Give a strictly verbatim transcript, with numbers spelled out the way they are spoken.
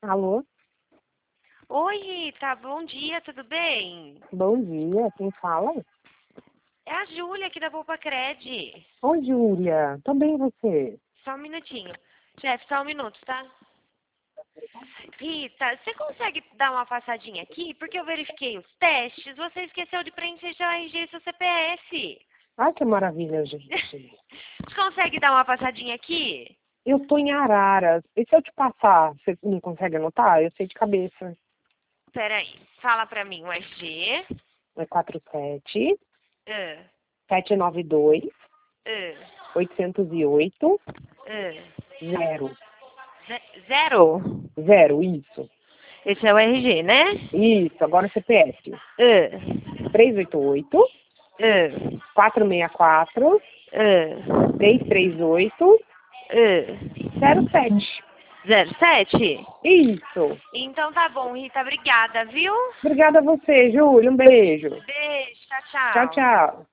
Alô? Oi, Rita, bom dia, tudo bem? Bom dia, quem fala? É a Júlia aqui da Poupa Cred. Oi, Júlia. Tô bem, e você? Só um minutinho. Chefe, só um minuto, tá? Rita, você consegue dar uma passadinha aqui? Porque eu verifiquei os testes, você esqueceu de preencher seu R G e seu C P F. Ai, que maravilha, gente. Você consegue dar uma passadinha aqui? Eu tô em Araras. E se eu te passar, você não consegue anotar? Eu sei de cabeça. Peraí, fala pra mim o R G. É quatro sete Uh, sete nove dois uh, oito zero oito uh. zero. Ze- Zero? Zero, isso. Esse é o R G, né? Isso, agora o C P F. Uh, três oito oito uh, quatro seis quatro uh, três três oito zero uh. sete. Zero sete? Isso. Então tá bom, Rita, obrigada, viu? Obrigada a você, Júlia. Um beijo. Beijo, tchau, Tchau, tchau. tchau.